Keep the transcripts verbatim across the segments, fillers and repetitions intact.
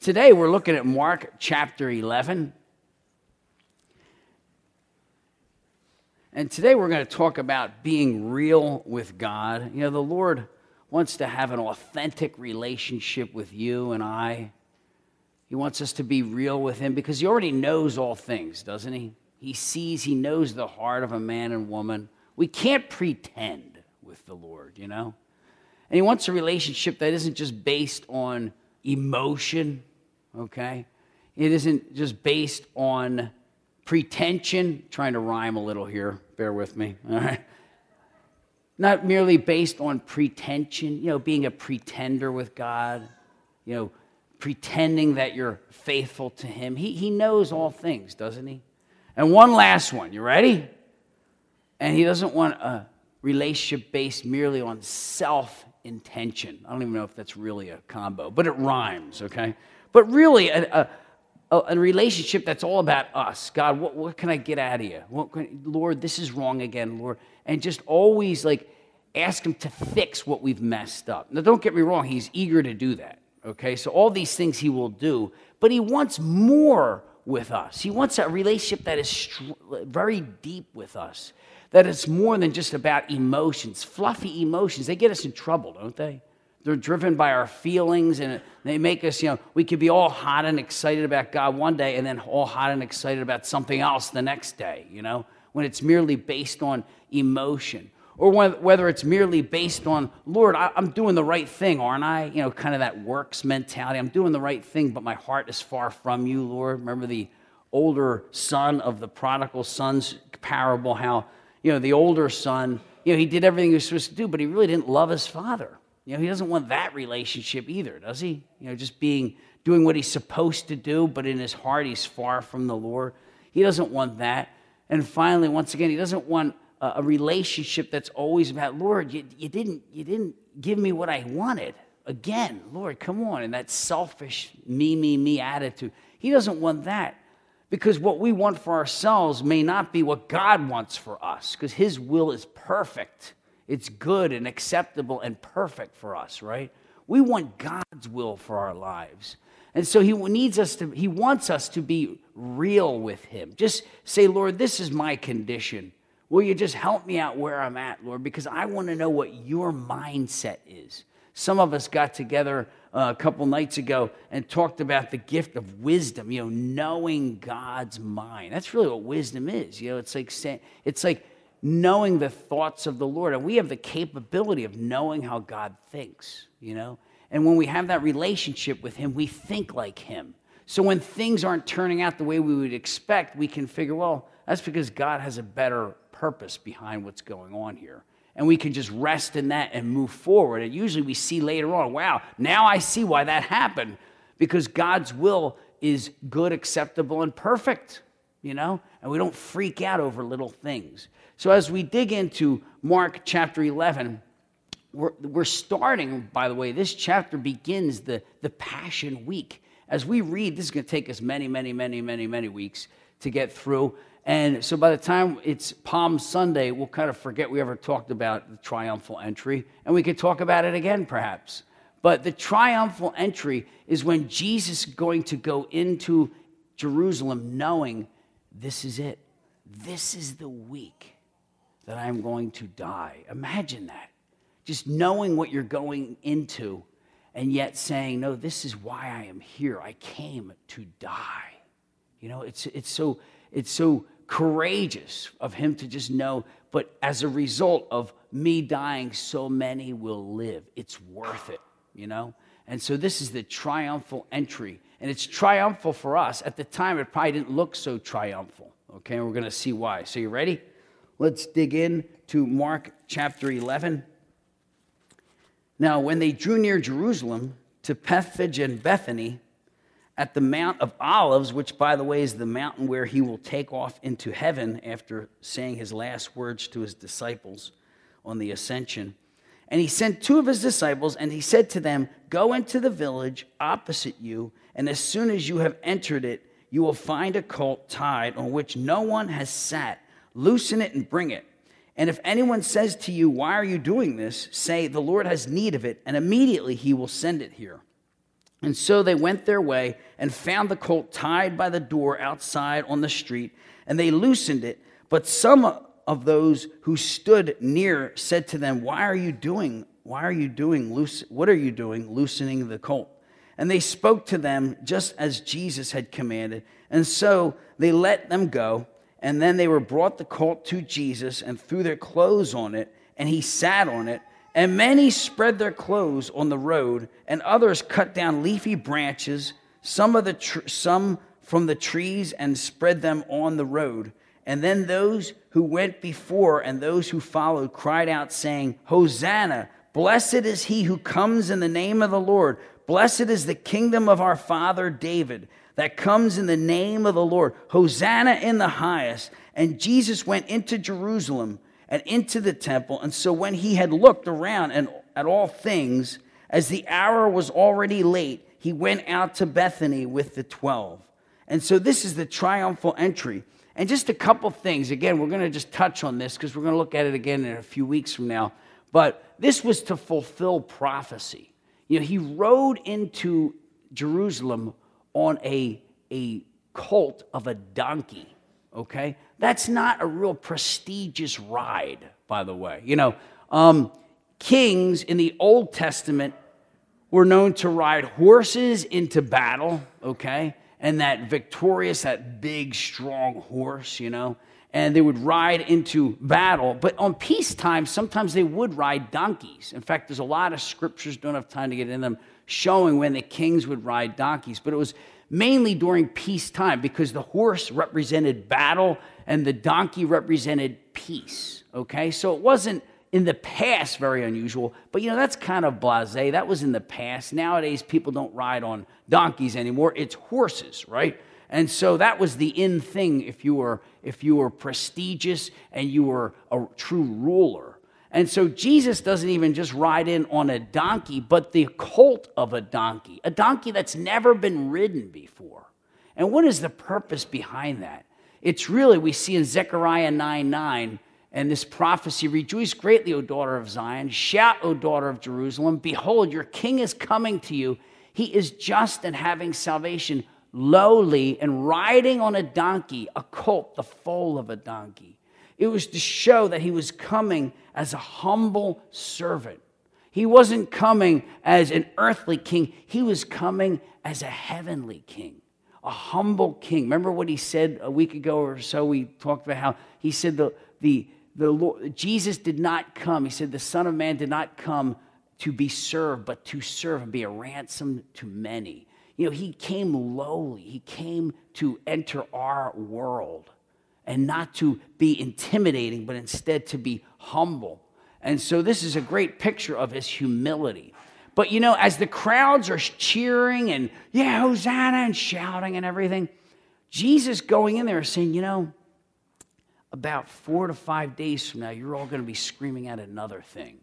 Today we're looking at Mark chapter eleven. And today we're going to talk about being real with God. You know, the Lord wants to have an authentic relationship with you and I. He wants us to be real with him because he already knows all things, doesn't he? He sees, he knows the heart of a man and woman. We can't pretend with the Lord, you know? And he wants a relationship that isn't just based on emotion, okay? It isn't just based on pretension. Trying to rhyme a little here. Bear with me, all right? Not merely based on pretension, you know, being a pretender with God, you know, pretending that you're faithful to him. He, he knows all things, doesn't he? And one last one. You ready? And he doesn't want a relationship based merely on self-intention. I don't even know if that's really a combo, but it rhymes, okay? But really, a, a, a relationship that's all about us. God, what, what can I get out of you? What can, Lord, this is wrong again, Lord. And just always, like, ask him to fix what we've messed up. Now, don't get me wrong. He's eager to do that, okay? So all these things he will do, but he wants more with us. He wants a relationship that is str- very deep with us, that it's more than just about emotions. Fluffy emotions, they get us in trouble, don't they? They're driven by our feelings, and they make us, you know, we could be all hot and excited about God one day and then all hot and excited about something else the next day, you know, when it's merely based on emotion. Or whether it's merely based on, Lord, I'm doing the right thing, aren't I? You know, kind of that works mentality. I'm doing the right thing, but my heart is far from you, Lord. Remember the older son of the prodigal son's parable, how, you know, the older son, you know, he did everything he was supposed to do, but he really didn't love his father. You know, he doesn't want that relationship either, does he? You know, just being, doing what he's supposed to do, but in his heart he's far from the Lord. He doesn't want that. And finally, once again, he doesn't want a relationship that's always about, Lord, you, you didn't you didn't give me what I wanted. Again, Lord, come on. And that selfish me, me, me attitude. He doesn't want that, because what we want for ourselves may not be what God wants for us, because his will is perfect. It's good and acceptable and perfect for us, right? We want God's will for our lives. And so he needs us to, he wants us to be real with him. Just say, Lord, this is my condition. Will you just help me out where I'm at, Lord? Because I want to know what your mindset is. Some of us got together uh, a couple nights ago and talked about the gift of wisdom, you know, knowing God's mind. That's really what wisdom is. You know, it's like saying, it's like knowing the thoughts of the Lord. And we have the capability of knowing how God thinks, you know. And when we have that relationship with him, we think like him. So when things aren't turning out the way we would expect, we can figure, well, that's because God has a better purpose behind what's going on here. And we can just rest in that and move forward. And usually we see later on, wow, now I see why that happened. Because God's will is good, acceptable, and perfect, you know? And we don't freak out over little things. So as we dig into Mark chapter eleven, we're, we're starting, by the way, this chapter begins the, the Passion Week. As we read, this is going to take us many, many, many, many, many weeks to get through. And so by the time it's Palm Sunday, we'll kind of forget we ever talked about the triumphal entry, and we could talk about it again perhaps. But the triumphal entry is when Jesus is going to go into Jerusalem knowing this is it. This is the week that I'm going to die. Imagine that. Just knowing what you're going into and yet saying, no, this is why I am here. I came to die. You know, it's it's so it's so courageous of him to just know, but as a result of me dying, so many will live. It's worth it, you know? And so this is the triumphal entry. And it's triumphal for us. At the time, it probably didn't look so triumphal. Okay, and we're going to see why. So you ready? Let's dig in to Mark chapter eleven. Now, when they drew near Jerusalem to Bethphage and Bethany, at the Mount of Olives, which, by the way, is the mountain where he will take off into heaven after saying his last words to his disciples on the ascension. And he sent two of his disciples, and he said to them, go into the village opposite you, and as soon as you have entered it, you will find a colt tied on which no one has sat. Loosen it and bring it. And if anyone says to you, why are you doing this? Say, the Lord has need of it, and immediately he will send it here. And so they went their way and found the colt tied by the door outside on the street, and they loosened it. But some of those who stood near said to them, "Why are you doing? Why are you doing loose? What are you doing, loosening the colt?" And they spoke to them just as Jesus had commanded. And so they let them go. And then they were brought the colt to Jesus and threw their clothes on it, and he sat on it. And many spread their clothes on the road, and others cut down leafy branches, some of the tr- some from the trees, and spread them on the road. And then those who went before and those who followed cried out, saying, "Hosanna! Blessed is he who comes in the name of the Lord. Blessed is the kingdom of our father David that comes in the name of the Lord. Hosanna in the highest." And Jesus went into Jerusalem and into the temple. And so when he had looked around and at all things, as the hour was already late, he went out to Bethany with the twelve. And so this is the triumphal entry. And just a couple things. Again, we're going to just touch on this because we're going to look at it again in a few weeks from now. But this was to fulfill prophecy. You know, he rode into Jerusalem on a, a colt of a donkey, okay? That's not a real prestigious ride, by the way. You know, um, kings in the Old Testament were known to ride horses into battle, okay? And that victorious, that big, strong horse, you know? And they would ride into battle. But on peacetime, sometimes they would ride donkeys. In fact, there's a lot of scriptures, don't have time to get in them, showing when the kings would ride donkeys. But it was mainly during peacetime because the horse represented battle and the donkey represented peace, okay? So it wasn't in the past very unusual, but you know, that's kind of blasé. That was in the past. Nowadays, people don't ride on donkeys anymore. It's horses, right? And so that was the in thing if you were if you were prestigious and you were a true ruler. And so Jesus doesn't even just ride in on a donkey, but the colt of a donkey, a donkey that's never been ridden before. And what is the purpose behind that? It's really, we see in Zechariah nine nine, and this prophecy, "Rejoice greatly, O daughter of Zion. Shout, O daughter of Jerusalem. Behold, your king is coming to you. He is just and having salvation, lowly and riding on a donkey, a colt, the foal of a donkey." It was to show that he was coming as a humble servant. He wasn't coming as an earthly king. He was coming as a heavenly king, a humble king. Remember what he said a week ago or so? We talked about how he said the, the, the Lord, Jesus did not come. He said the Son of Man did not come to be served, but to serve and be a ransom to many. You know, he came lowly. He came to enter our world and not to be intimidating, but instead to be humble. And so this is a great picture of his humility. But, you know, as the crowds are cheering and, yeah, Hosanna, and shouting and everything, Jesus going in there is saying, you know, about four to five days from now, you're all going to be screaming at another thing.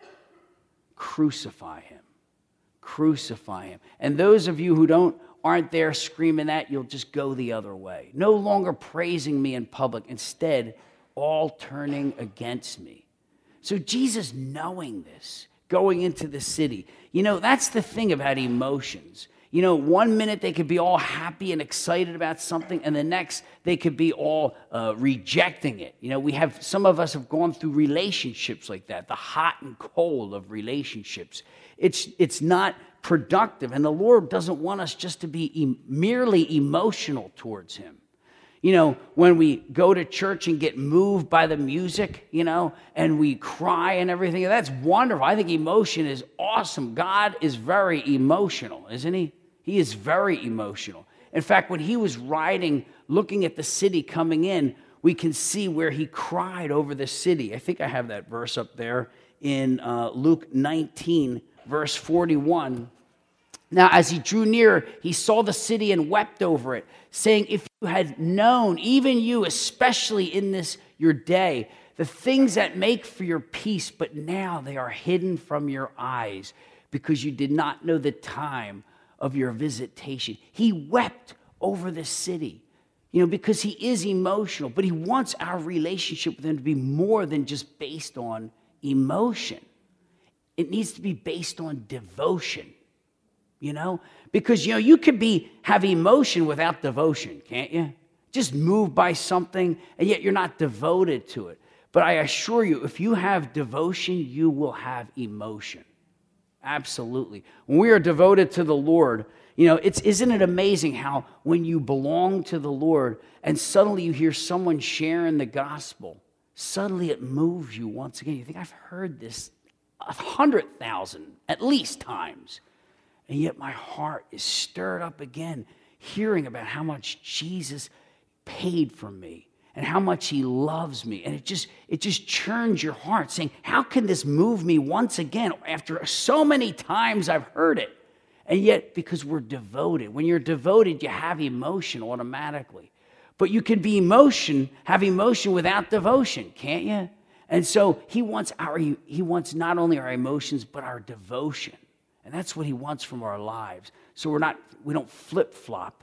Crucify him. Crucify him. And those of you who don't aren't there screaming that, you'll just go the other way. No longer praising me in public. Instead, all turning against me. So Jesus knowing this, going into the city. You know, that's the thing about emotions. You know, one minute they could be all happy and excited about something, and the next they could be all uh, rejecting it. You know, we have, some of us have gone through relationships like that, the hot and cold of relationships. It's, it's not productive, and the Lord doesn't want us just to be e- merely emotional towards him. You know, when we go to church and get moved by the music, you know, and we cry and everything, that's wonderful. I think emotion is awesome. God is very emotional, isn't he? He is very emotional. In fact, when he was riding, looking at the city coming in, we can see where he cried over the city. I think I have that verse up there in uh, Luke nineteen, verse forty-one. Now, as he drew near, he saw the city and wept over it, saying, "If you had known, even you, especially in this your day, the things that make for your peace, but now they are hidden from your eyes, because you did not know the time of your visitation." He wept over the city, you know, because he is emotional, but he wants our relationship with him to be more than just based on emotion. It needs to be based on devotion. you know? Because, you know, you could be have emotion without devotion, can't you? Just moved by something, and yet you're not devoted to it. But I assure you, if you have devotion, you will have emotion. Absolutely. When we are devoted to the Lord, you know, it's isn't it amazing how when you belong to the Lord and suddenly you hear someone sharing the gospel, suddenly it moves you once again. You think, I've heard this a hundred thousand at least times. And yet my heart is stirred up again, hearing about how much Jesus paid for me and how much he loves me. And it just it just churns your heart, saying, how can this move me once again after so many times I've heard it? And yet, because we're devoted. When you're devoted, you have emotion automatically. But you can be emotion, have emotion without devotion, can't you? And so he wants our he wants not only our emotions, but our devotion. And that's what he wants from our lives. So we're not, we don't flip-flop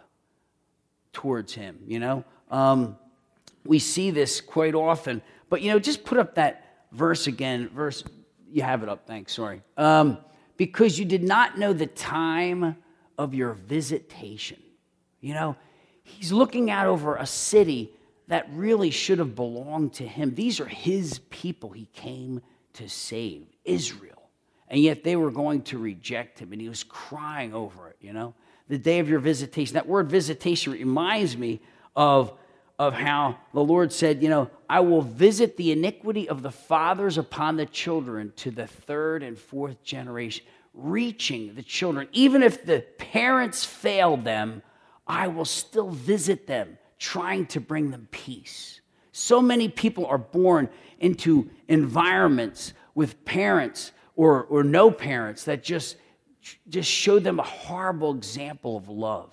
towards him, you know? Um, we see this quite often. But, you know, just put up that verse again. Verse, you have it up, thanks, sorry. Um, because you did not know the time of your visitation. You know, he's looking out over a city that really should have belonged to him. These are his people he came to save, Israel. And yet they were going to reject him, and he was crying over it, you know. The day of your visitation. That word visitation reminds me of, of how the Lord said, you know, I will visit the iniquity of the fathers upon the children to the third and fourth generation, reaching the children. Even if the parents failed them, I will still visit them, trying to bring them peace. So many people are born into environments with parents or, or no parents that just, just show them a horrible example of love.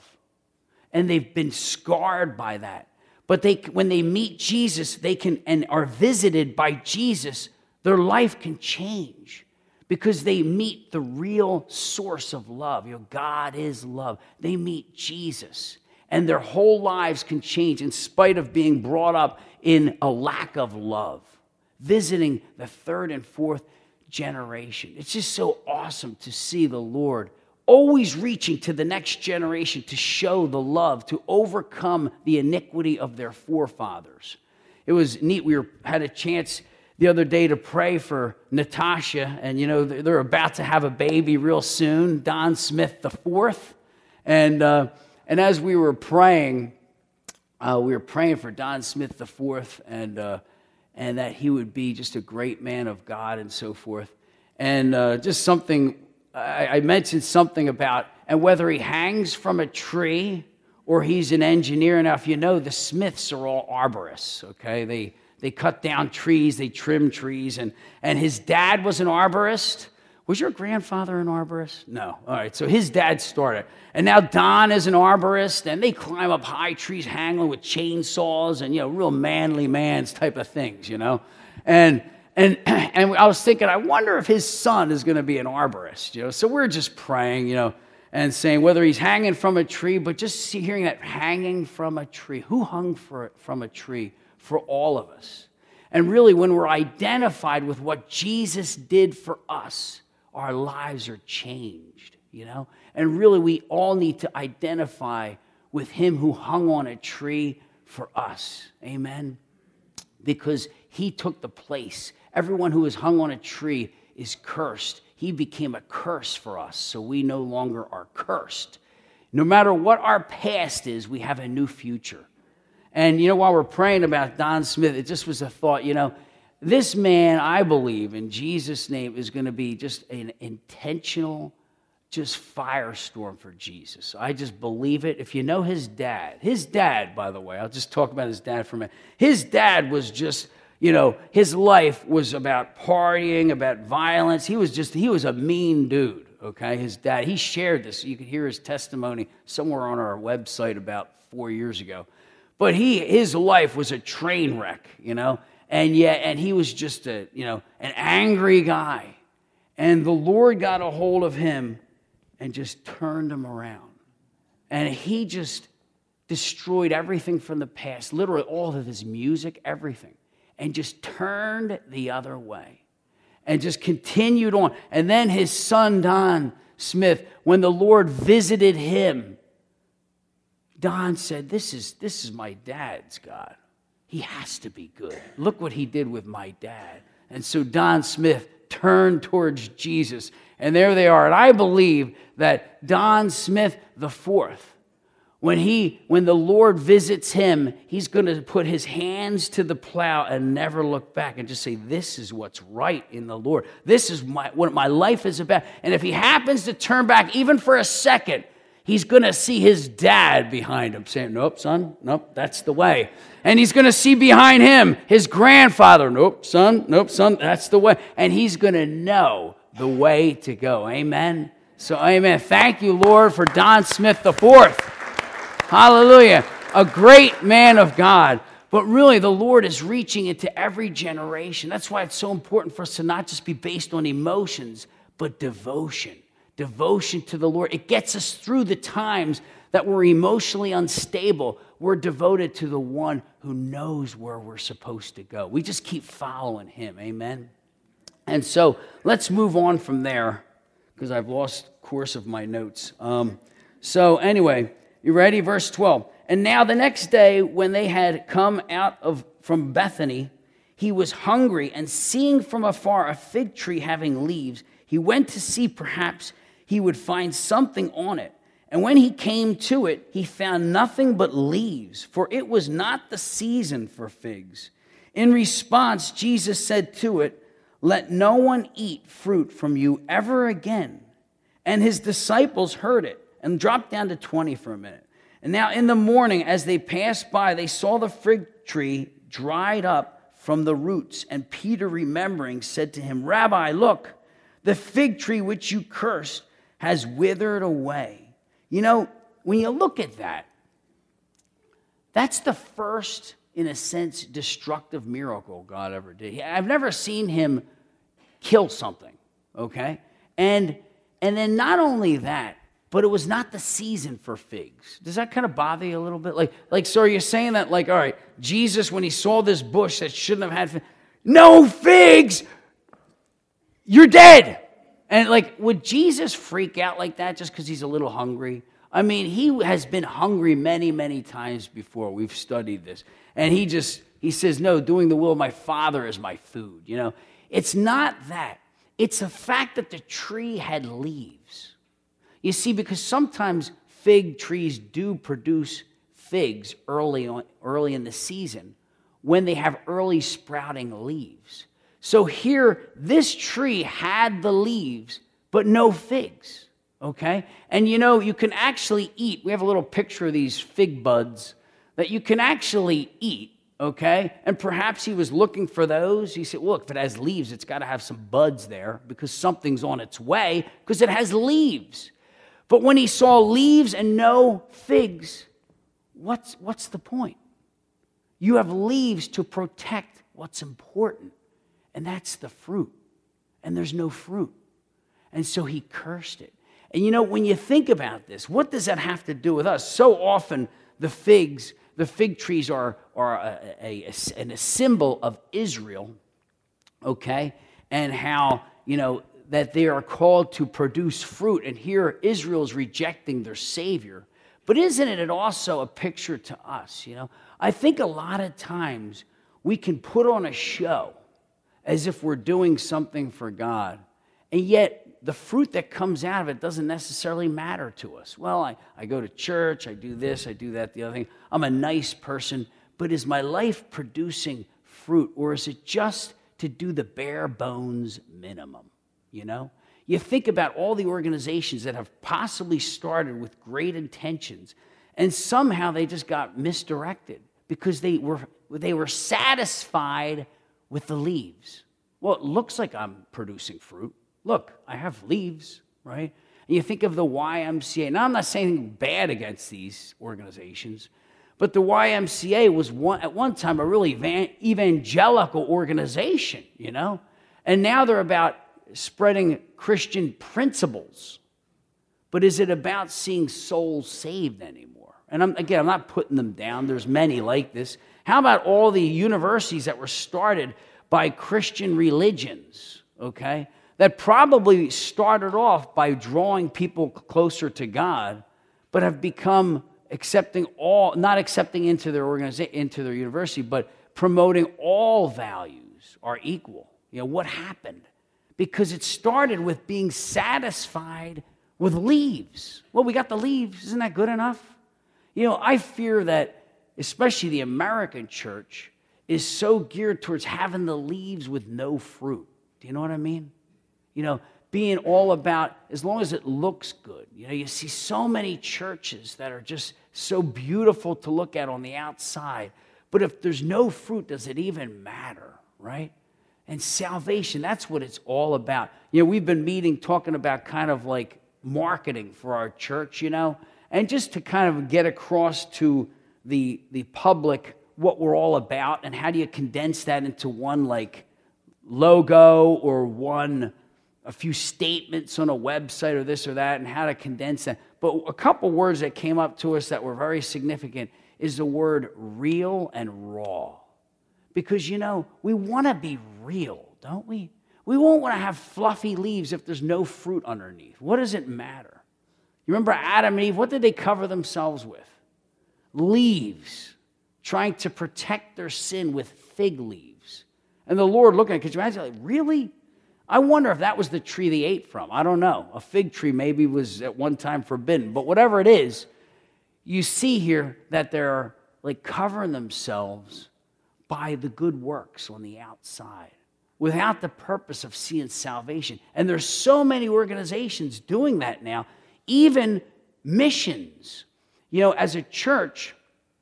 And they've been scarred by that. But they, when they meet Jesus, they can and are visited by Jesus, their life can change because they meet the real source of love. You know, God is love. They meet Jesus, and their whole lives can change in spite of being brought up in a lack of love. Visiting the third and fourth generation. It's just so awesome to see the Lord always reaching to the next generation to show the love, to overcome the iniquity of their forefathers. It was neat. We were, had a chance the other day to pray for Natasha, and you know, they're about to have a baby real soon, Don Smith the fourth. And, uh, and as we were praying, uh, we were praying for Don Smith the fourth, and uh, and that he would be just a great man of God and so forth. And uh, just something, I, I mentioned something about, and whether he hangs from a tree or he's an engineer. Now, if you know, the Smiths are all arborists, okay? They they cut down trees, they trim trees, and, and his dad was an arborist. Was your grandfather an arborist? No. All right, so his dad started. And now Don is an arborist, and they climb up high trees, hanging with chainsaws and, you know, real manly mans type of things, you know. And and and I was thinking, I wonder if his son is going to be an arborist, you know. So we're just praying, you know, and saying whether he's hanging from a tree, but just see, hearing that hanging from a tree. Who hung for, from a tree? For all of us. And really, when we're identified with what Jesus did for us, our lives are changed, you know? And really, we all need to identify with him who hung on a tree for us. Amen? Because he took the place. Everyone who is hung on a tree is cursed. He became a curse for us, so we no longer are cursed. No matter what our past is, we have a new future. And, you know, while we're praying about Don Smith, it just was a thought, you know, this man, I believe, in Jesus' name, is going to be just an intentional, just firestorm for Jesus. I just believe it. If you know his dad, his dad, by the way, I'll just talk about his dad for a minute. His dad was just, you know, his life was about partying, about violence. He was just, he was a mean dude, okay? His dad, he shared this. You can hear his testimony somewhere on our website about four years ago. But he, his life was a train wreck, you know? And yet, and he was just a, you know, an angry guy. And the Lord got a hold of him and just turned him around. And he just destroyed everything from the past, literally all of his music, everything, and just turned the other way and just continued on. And then his son, Don, Smith, when the Lord visited him, Don said, this is, this is my dad's God. He has to be good. Look what he did with my dad. And so Don Smith turned towards Jesus. And there they are. And I believe that Don Smith the fourth, when he, when the Lord visits him, he's going to put his hands to the plow and never look back and just say, this is what's right in the Lord. This is my, what my life is about. And if he happens to turn back even for a second, he's going to see his dad behind him saying, nope, son, nope, that's the way. And he's going to see behind him his grandfather, nope, son, nope, son, that's the way. And he's going to know the way to go. Amen? So, amen. Thank you, Lord, for Don Smith the fourth. Hallelujah. A great man of God. But really, the Lord is reaching into every generation. That's why it's so important for us to not just be based on emotions, but devotion. Devotion to the Lord. It gets us through the times that we're emotionally unstable. We're devoted to the one who knows where we're supposed to go. We just keep following him. Amen? And so let's move on from there because I've lost course of my notes. Um, so anyway, you ready? Verse twelve. And now the next day when they had come out of from Bethany, he was hungry, and seeing from afar a fig tree having leaves, he went to see perhaps he would find something on it. And when he came to it, he found nothing but leaves, for it was not the season for figs. In response, Jesus said to it, let no one eat fruit from you ever again. And his disciples heard it. And drop down to twenty for a minute. And now in the morning, as they passed by, they saw the fig tree dried up from the roots. And Peter, remembering, said to him, Rabbi, look, the fig tree which you cursed has withered away. You know, when you look at that, that's the first, in a sense, destructive miracle God ever did. I've never seen him kill something, okay? And, and then not only that, but it was not the season for figs. Does that kind of bother you a little bit? Like, like, so you're saying that, like, all right, Jesus, when he saw this bush that shouldn't have had figs, no figs, you're dead. And, like, would Jesus freak out like that just because he's a little hungry? I mean, he has been hungry many, many times before. We've studied this. And he just, he says, no, doing the will of my Father is my food, you know. It's not that. It's the fact that the tree had leaves. You see, because sometimes fig trees do produce figs early on, early in the season when they have early sprouting leaves. So here, this tree had the leaves, but no figs, okay? And you know, you can actually eat. We have a little picture of these fig buds that you can actually eat, okay? And perhaps he was looking for those. He said, look, if it has leaves, it's got to have some buds there because something's on its way because it has leaves. But when he saw leaves and no figs, what's, what's the point? You have leaves to protect what's important, and that's the fruit. And there's no fruit. And so he cursed it. And you know, when you think about this, what does that have to do with us? So often the figs, the fig trees are, are a, a, a, a symbol of Israel, okay? And how, you know, that they are called to produce fruit. And here Israel's rejecting their Savior. But isn't it also a picture to us, you know? I think a lot of times we can put on a show as if we're doing something for God. And yet the fruit that comes out of it doesn't necessarily matter to us. Well, I, I go to church, I do this, I do that, the other thing. I'm a nice person. But is my life producing fruit? Or is it just to do the bare bones minimum? You know, you think about all the organizations that have possibly started with great intentions, and somehow they just got misdirected because they were they were satisfied with the leaves. Well, it looks like I'm producing fruit. Look, I have leaves, right? And you think of the Y M C A. Now, I'm not saying anything bad against these organizations, but the Y M C A was one, at one time a really evangelical organization, you know, and now they're about spreading Christian principles. But is it about seeing souls saved anymore? And I'm, again, I'm not putting them down. There's many like this. How about all the universities that were started by Christian religions, okay? that probably started off by drawing people closer to God, but have become accepting all, not accepting into their organization, into their university, but promoting all values are equal. You know, what happened? Because it started with being satisfied with leaves. Well, we got the leaves. Isn't that good enough? You know, I fear that especially the American church is so geared towards having the leaves with no fruit. Do you know what I mean? You know, being all about, as long as it looks good. You know, you see so many churches that are just so beautiful to look at on the outside. But if there's no fruit, does it even matter, right? And salvation, that's what it's all about. You know, we've been meeting, talking about kind of like marketing for our church, you know, and just to kind of get across to the, the public what we're all about and how do you condense that into one like logo or one, a few statements on a website or this or that and how to condense that. But a couple words that came up to us that were very significant is the word real and raw. Because, you know, we want to be real, don't we? We won't want to have fluffy leaves if there's no fruit underneath. What does it matter? You remember Adam and Eve, what did they cover themselves with? Leaves, trying to protect their sin with fig leaves. And the Lord looking at it, could you imagine, like, really? I wonder if that was the tree they ate from. I don't know. A fig tree maybe was at one time forbidden. But whatever it is, you see here that they're like covering themselves by the good works on the outside without the purpose of seeing salvation. And there's so many organizations doing that now, even missions. You know, as a church,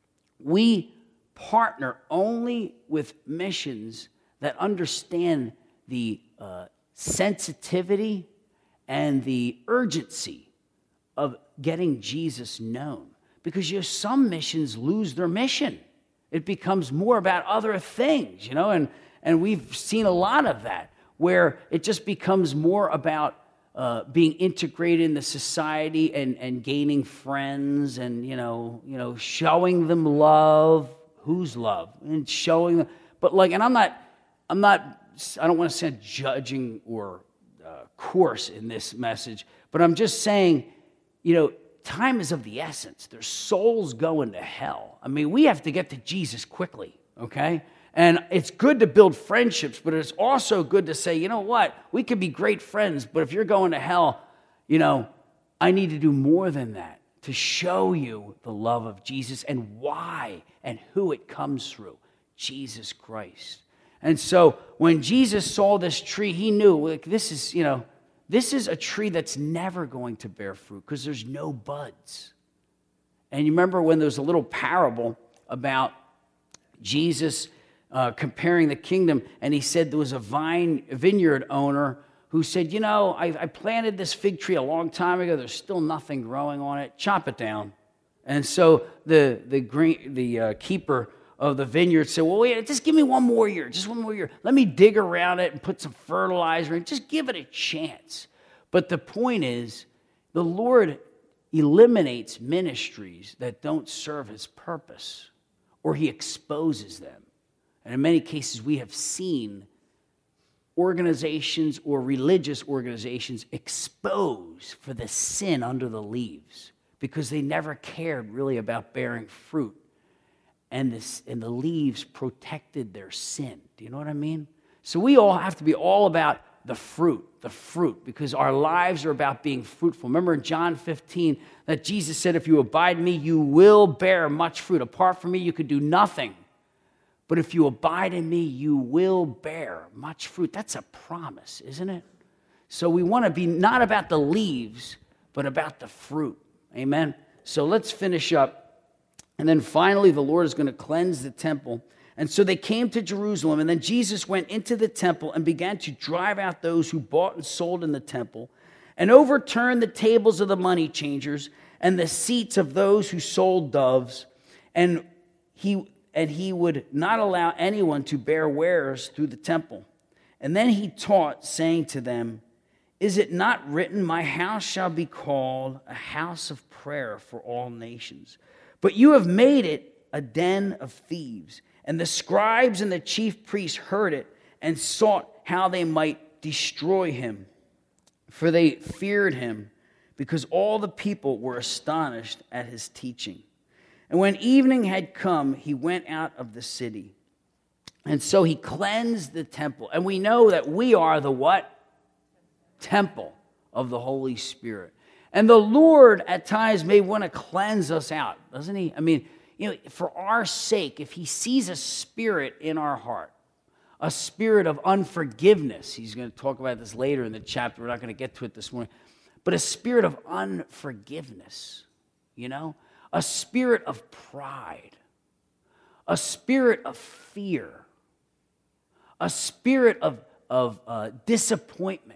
we partner only with missions that understand the uh, sensitivity and the urgency of getting Jesus known. Because you know, some missions lose their mission. It becomes more about other things, you know, and, and we've seen a lot of that, where it just becomes more about uh, being integrated in the society and, and gaining friends and, you know, you know, showing them love. Whose love? And showing them. But like, and I'm not, I'm not, I don't want to sound judging or uh, coarse in this message, but I'm just saying, you know, time is of the essence. There's souls going to hell. I mean, we have to get to Jesus quickly, okay? And it's good to build friendships, but it's also good to say, you know what? We could be great friends, but if you're going to hell, you know, I need to do more than that to show you the love of Jesus and why and who it comes through, Jesus Christ. And so when Jesus saw this tree, he knew, like, this is, you know, this is a tree that's never going to bear fruit because there's no buds. And you remember when there was a little parable about Jesus uh, comparing the kingdom, and he said there was a vine a vineyard owner who said, you know, I, I planted this fig tree a long time ago. There's still nothing growing on it. Chop it down. And so the the green, the uh, keeper of the vineyard said, well, wait, just give me one more year, just one more year. Let me dig around it and put some fertilizer in. Just give it a chance. But the point is, the Lord eliminates ministries that don't serve his purpose, or he exposes them. And in many cases, we have seen organizations or religious organizations exposed for the sin under the leaves because they never cared really about bearing fruit. And, this, and the leaves protected their sin. Do you know what I mean? So we all have to be all about the fruit, the fruit, because our lives are about being fruitful. Remember in John fifteen that Jesus said, if you abide in me, you will bear much fruit. Apart from me, you could do nothing. But if you abide in me, you will bear much fruit. That's a promise, isn't it? So we want to be not about the leaves, but about the fruit. Amen? So let's finish up. And then finally, the Lord is going to cleanse the temple. And so they came to Jerusalem, and then Jesus went into the temple and began to drive out those who bought and sold in the temple, and overturned the tables of the money changers and the seats of those who sold doves. And he, and he would not allow anyone to bear wares through the temple. And then he taught, saying to them, is it not written, my house shall be called a house of prayer for all nations? But you have made it a den of thieves. And the scribes and the chief priests heard it and sought how they might destroy him, for they feared him, because all the people were astonished at his teaching. And when evening had come, he went out of the city. And so he cleansed the temple. And we know that we are the what? Temple of the Holy Spirit. And the Lord at times may want to cleanse us out, doesn't he? I mean, you know, for our sake, if he sees a spirit in our heart, a spirit of unforgiveness, he's going to talk about this later in the chapter, we're not going to get to it this morning, but a spirit of unforgiveness, you know, a spirit of pride, a spirit of fear, a spirit of, of uh, disappointment,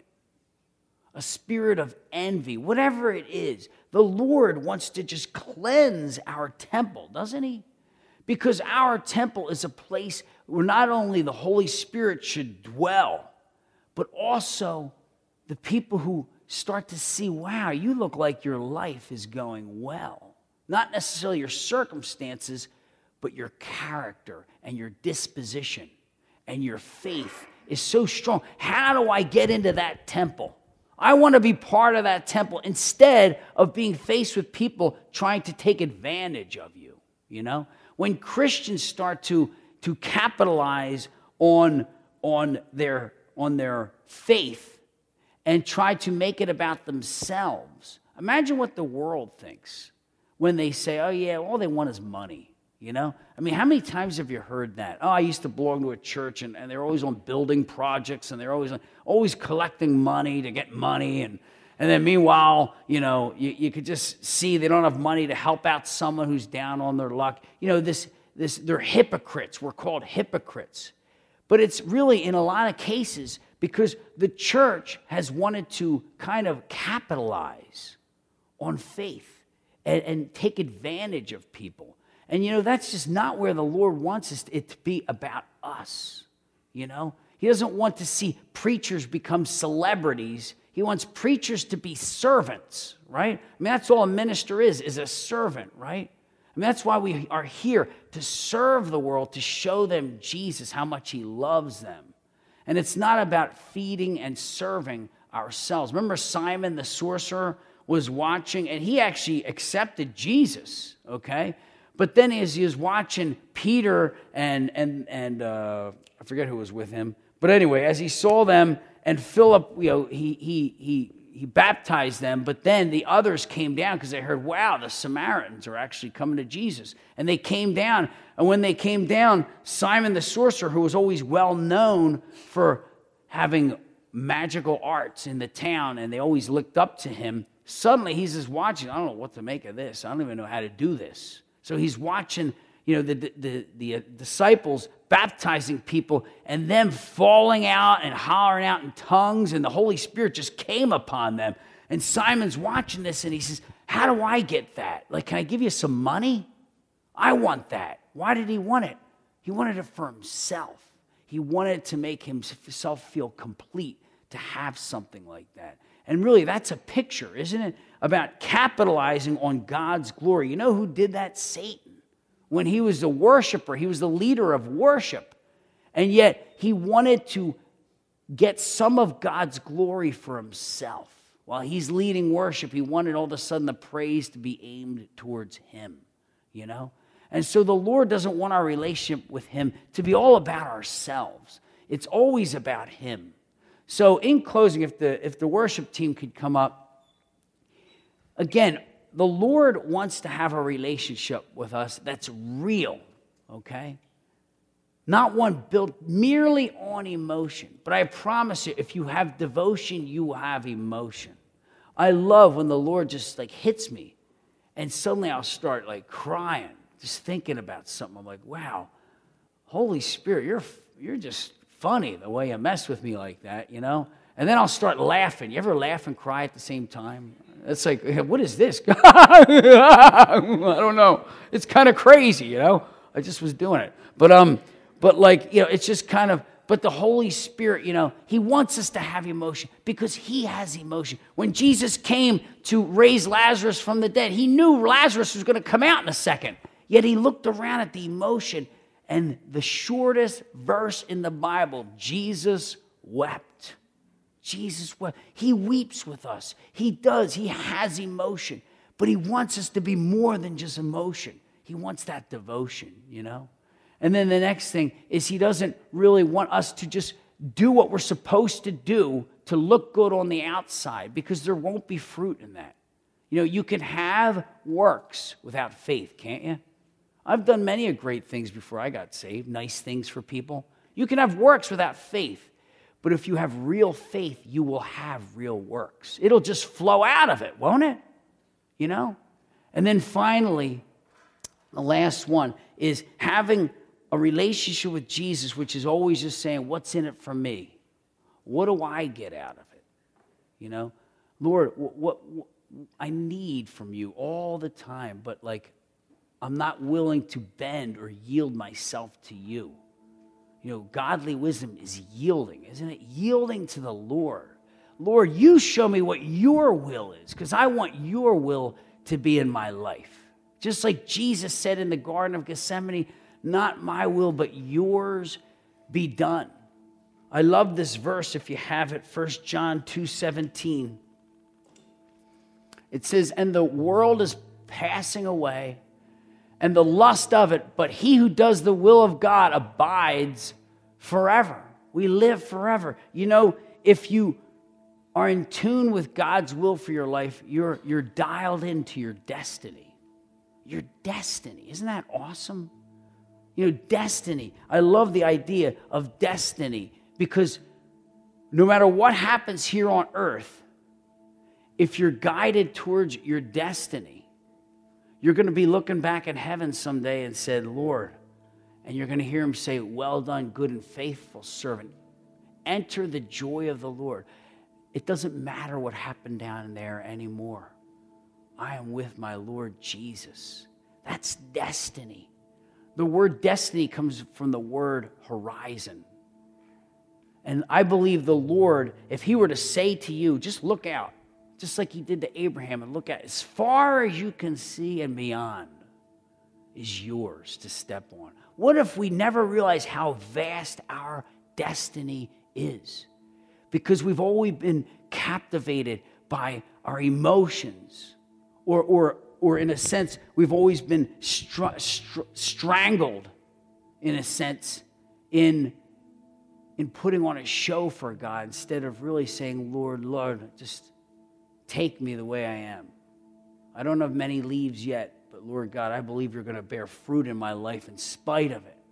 a spirit of envy, whatever it is, the Lord wants to just cleanse our temple, doesn't he? Because our temple is a place where not only the Holy Spirit should dwell, but also the people who start to see, wow, you look like your life is going well. Not necessarily your circumstances, but your character and your disposition and your faith is so strong. How do I get into that temple? I want to be part of that temple instead of being faced with people trying to take advantage of you, you know? When Christians start to, to capitalize on, on, their, on their faith and try to make it about themselves, imagine what the world thinks when they say, oh yeah, all they want is money, you know? I mean, how many times have you heard that? Oh, I used to belong to a church, and, and they're always on building projects, and they're always always collecting money to get money, and and then meanwhile, you know, you, you could just see they don't have money to help out someone who's down on their luck. You know, this this they're hypocrites. We're called hypocrites. But it's really, in a lot of cases, because the church has wanted to kind of capitalize on faith and, and take advantage of people. And, you know, that's just not where the Lord wants us it to be about us, you know? He doesn't want to see preachers become celebrities. He wants preachers to be servants, right? I mean, that's all a minister is, is a servant, right? I mean, that's why we are here, to serve the world, to show them Jesus, how much he loves them. And it's not about feeding and serving ourselves. Remember Simon the sorcerer was watching, and he actually accepted Jesus, okay? But then as he was watching Peter and, and, and uh, I forget who was with him, but anyway, as he saw them, and Philip, you know, he, he, he, he baptized them, but then the others came down because they heard, wow, the Samaritans are actually coming to Jesus. And they came down, and when they came down, Simon the sorcerer, who was always well known for having magical arts in the town, and they always looked up to him, suddenly he's just watching, I don't know what to make of this. I don't even know how to do this. So he's watching, you know, the, the, the, the disciples baptizing people and them falling out and hollering out in tongues, and the Holy Spirit just came upon them. And Simon's watching this, and he says, how do I get that? Like, can I give you some money? I want that. Why did he want it? He wanted it for himself. He wanted to make himself feel complete, to have something like that. And really, that's a picture, isn't it, about capitalizing on God's glory. You know who did that? Satan. When he was the worshiper, he was the leader of worship. And yet, he wanted to get some of God's glory for himself. While he's leading worship, he wanted all of a sudden the praise to be aimed towards him, you know? And so the Lord doesn't want our relationship with him to be all about ourselves. It's always about him. So in closing, if the, if the worship team could come up, again, the Lord wants to have a relationship with us that's real, okay? Not one built merely on emotion. But I promise you, if you have devotion, you will have emotion. I love when the Lord just like hits me, and suddenly I'll start like crying, just thinking about something. I'm like, wow, Holy Spirit, you're you're just funny the way you mess with me like that, you know? And then I'll start laughing. You ever laugh and cry at the same time? It's like, what is this? I don't know. It's kind of crazy, you know? I just was doing it. But um, but like, you know, it's just kind of, but the Holy Spirit, you know, he wants us to have emotion because he has emotion. When Jesus came to raise Lazarus from the dead, he knew Lazarus was going to come out in a second. Yet he looked around at the emotion, and the shortest verse in the Bible, Jesus wept. Jesus, he weeps with us. He does. He has emotion. But he wants us to be more than just emotion. He wants that devotion, you know? And then the next thing is he doesn't really want us to just do what we're supposed to do to look good on the outside, because there won't be fruit in that. You know, you can have works without faith, can't you? I've done many of great things before I got saved, nice things for people. You can have works without faith, but if you have real faith, you will have real works. It'll just flow out of it, won't it? You know? And then finally, the last one is having a relationship with Jesus, which is always just saying, what's in it for me? What do I get out of it? You know? Lord, what, what, what I need from you all the time, but like, I'm not willing to bend or yield myself to you. You know, godly wisdom is yielding, isn't it? Yielding to the Lord. Lord, you show me what your will is, because I want your will to be in my life. Just like Jesus said in the Garden of Gethsemane, not my will, but yours be done. I love this verse if you have it, First John two seventeen. It says, and the world is passing away, and the lust of it, but he who does the will of God abides forever. We live forever. You know, if you are in tune with God's will for your life, you're, you're dialed into your destiny. Your destiny. Isn't that awesome? You know, destiny. I love the idea of destiny, because no matter what happens here on earth, if you're guided towards your destiny, you're going to be looking back in heaven someday and said, Lord, and you're going to hear him say, well done, good and faithful servant. Enter the joy of the Lord. It doesn't matter what happened down there anymore. I am with my Lord Jesus. That's destiny. The word destiny comes from the word horizon. And I believe the Lord, if he were to say to you, just look out, just like he did to Abraham, and look at as far as you can see and beyond is yours to step on. What if we never realize how vast our destiny is? Because we've always been captivated by our emotions, or, or, or in a sense, we've always been str- str- strangled, in a sense, in, in putting on a show for God instead of really saying, Lord, Lord, just take me the way I am. I don't have many leaves yet, but Lord God, I believe you're going to bear fruit in my life in spite of it.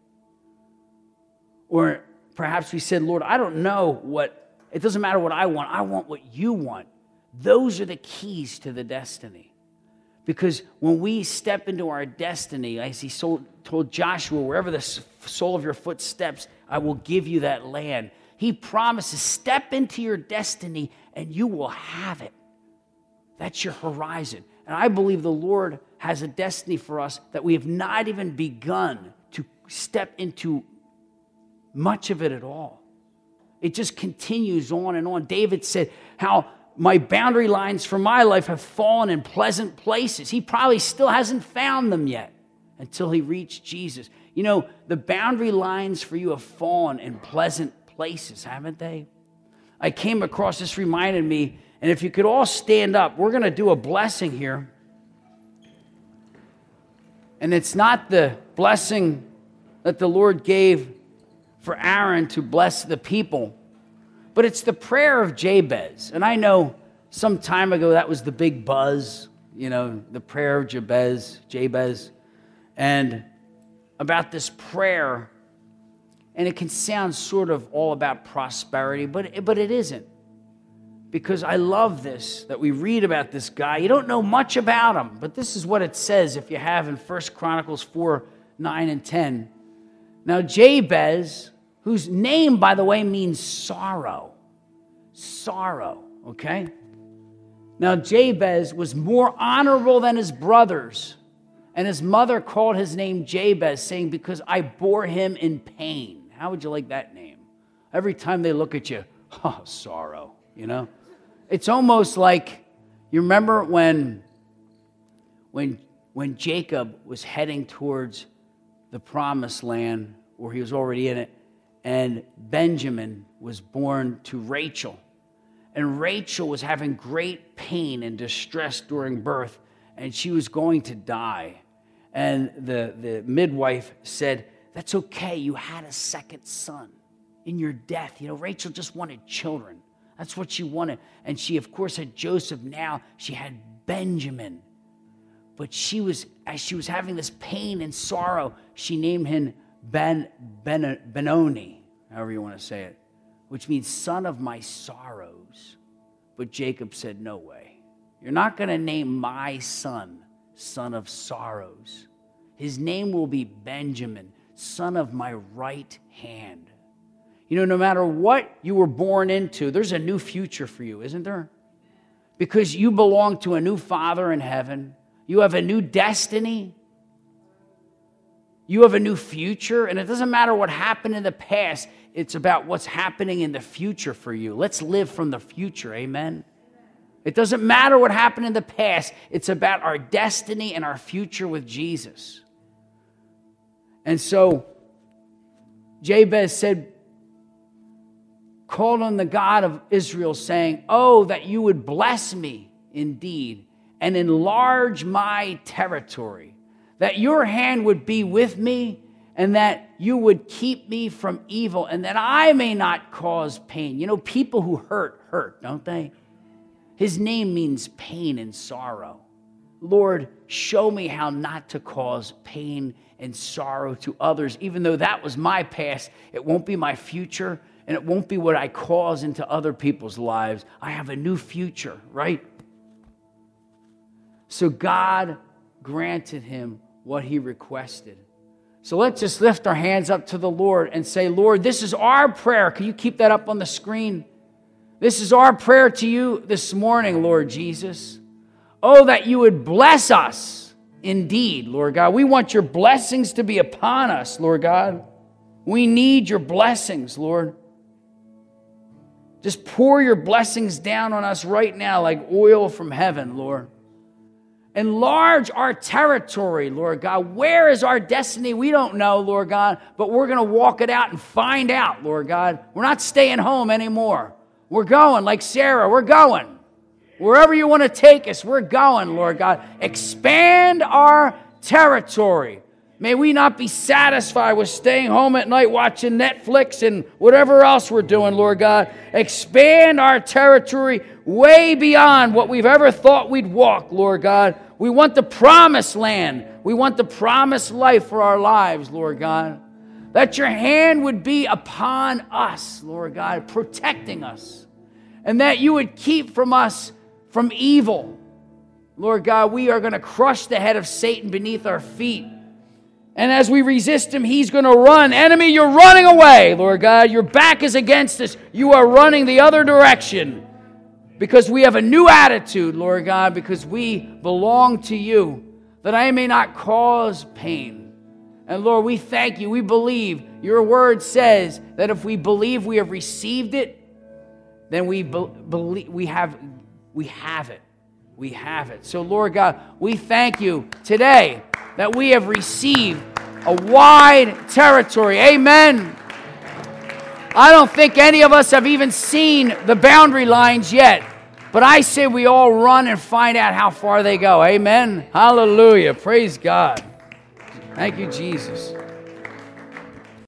Or perhaps we said, Lord, I don't know what, it doesn't matter what I want. I want what you want. Those are the keys to the destiny. Because when we step into our destiny, as he told Joshua, wherever the sole of your foot steps, I will give you that land. He promises, step into your destiny and you will have it. That's your horizon. And I believe the Lord has a destiny for us that we have not even begun to step into much of it at all. It just continues on and on. David said how my boundary lines for my life have fallen in pleasant places. He probably still hasn't found them yet until he reached Jesus. You know, the boundary lines for you have fallen in pleasant places, haven't they? I came across, this reminded me, and if you could all stand up, we're going to do a blessing here. And it's not the blessing that the Lord gave for Aaron to bless the people, but it's the prayer of Jabez. And I know some time ago that was the big buzz, you know, the prayer of Jabez, Jabez, and about this prayer. And it can sound sort of all about prosperity, but, but it isn't. Because I love this, that we read about this guy. You don't know much about him, but this is what it says if you have in First Chronicles four, nine, and ten. Now Jabez, whose name, by the way, means sorrow. Sorrow, okay? Now Jabez was more honorable than his brothers, and his mother called his name Jabez, saying, because I bore him in pain. How would you like that name? Every time they look at you, oh, sorrow, you know? It's almost like, you remember when, when, when Jacob was heading towards the promised land, or he was already in it, and Benjamin was born to Rachel. And Rachel was having great pain and distress during birth, and she was going to die. And the, the midwife said, that's okay, you had a second son in your death. You know, Rachel just wanted children. That's what she wanted. And she, of course, had Joseph. Now she had Benjamin. But she was, as she was having this pain and sorrow, she named him Ben, Ben Benoni, however you want to say it, which means son of my sorrows. But Jacob said, no way. You're not going to name my son son of sorrows. His name will be Benjamin, son of my right hand. You know, no matter what you were born into, there's a new future for you, isn't there? Because you belong to a new Father in heaven. You have a new destiny. You have a new future. And it doesn't matter what happened in the past. It's about what's happening in the future for you. Let's live from the future. Amen. It doesn't matter what happened in the past. It's about our destiny and our future with Jesus. And so Jabez said, called on the God of Israel, saying, oh, that you would bless me indeed and enlarge my territory, that your hand would be with me and that you would keep me from evil and that I may not cause pain. You know, people who hurt, hurt, don't they? His name means pain and sorrow. Lord, show me how not to cause pain and sorrow to others, even though that was my past. It won't be my future, and it won't be what I cause into other people's lives. I have a new future, right? So God granted him what he requested. So let's just lift our hands up to the Lord and say, Lord, this is our prayer. Can you keep that up on the screen? This is our prayer to you this morning, Lord Jesus. Oh, that you would bless us indeed, Lord God. We want your blessings to be upon us, Lord God. We need your blessings, Lord. Just pour your blessings down on us right now like oil from heaven, Lord. Enlarge our territory, Lord God. Where is our destiny? We don't know, Lord God, but we're going to walk it out and find out, Lord God. We're not staying home anymore. We're going like Sarah. We're going. Wherever you want to take us, we're going, Lord God. Expand our territory. May we not be satisfied with staying home at night watching Netflix and whatever else we're doing, Lord God. Expand our territory way beyond what we've ever thought we'd walk, Lord God. We want the promised land. We want the promised life for our lives, Lord God. That your hand would be upon us, Lord God, protecting us. And that you would keep from us from evil. Lord God, we are going to crush the head of Satan beneath our feet. And as we resist him, he's going to run. Enemy, you're running away, Lord God. Your back is against us. You are running the other direction. Because we have a new attitude, Lord God, because we belong to you, that I may not cause pain. And Lord, we thank you. We believe. Your word says that if we believe we have received it, then we be- believe we have we have it. We have it. So Lord God, we thank you today that we have received a wide territory. Amen. I don't think any of us have even seen the boundary lines yet, but I say we all run and find out how far they go. Amen. Hallelujah. Praise God. Thank you, Jesus.